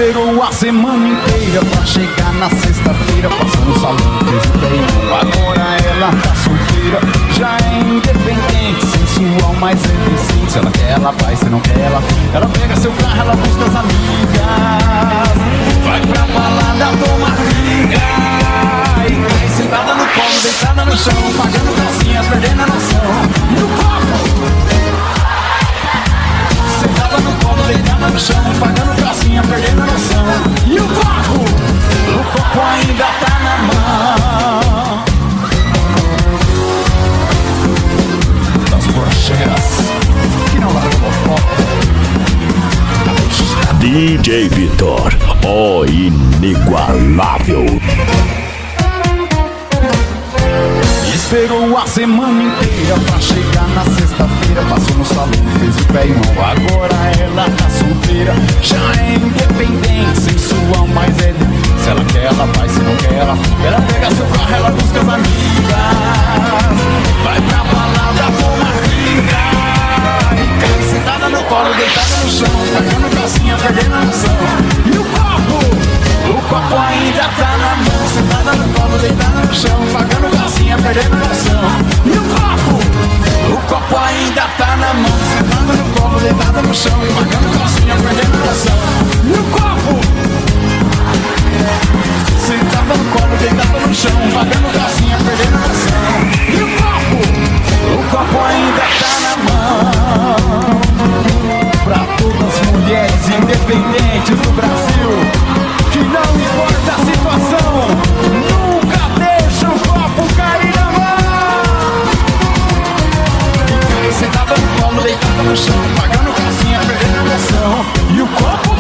Esperou a semana inteira pra chegar na sexta-feira. Passou no salão, fez o bem. Agora ela tá solteira, já é independente, sensual, mas é decente. Se ela quer, ela vai, se não quer, ela fica. Ela pega seu carro, ela busca as amigas, vai pra balada, toma briga e cai sentada no colo, deitada no chão, pagando calcinha, perdendo a noção. No copo, sentada no colo, deitada no chão, pagando calcinha, perdendo a noção. E o copo ainda tá na mão das borracheiras que não largam o foco. DJ Vitor, o inigualável. Esperou a semana inteira pra chegar na sexta-feira. Passou no salão, fez o pé e mão. Agora ela tá solteira, já é independente, sensual, mas é. Se ela quer, ela vai, se não quer, ela fica. Ela pega seu carro, ela busca as amigas, vai pra balada, toma briga e cai sentada no colo, deitada no chão, pagando calcinha, perdendo a noção. E o copo ainda tá na mão, sentada no colo, deitada no chão, pagando calcinha, perdendo a noção. E o copo ainda tá na mão, sentada no colo, deitada no chão, pagando calcinha, perdendo a noção. E o copo sentada no colo, deitada no chão, pagando calcinha, perdendo a noção. E o copo ainda tá na mão pra todas as mulheres independentes do Brasil, que não importa a situação, nunca deixa o copo cair na mão. E cai sentada no colo, deitada no chão, pagando calcinha, perdendo a noção. E o copo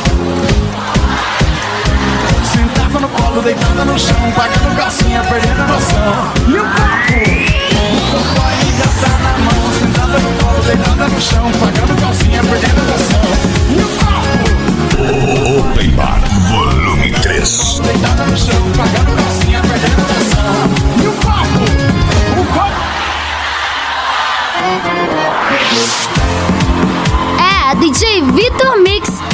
sentada no colo, deitada no chão, pagando calcinha, perdendo a noção. E o copo ainda tá na mão, sentada no colo, deitada no chão, pagando calcinha, perdendo a noção. E o copo Open Bar Volume 3. deitada no chão, pagando calcinha, perdendo a noção. E o copo É DJ Vitor Mix.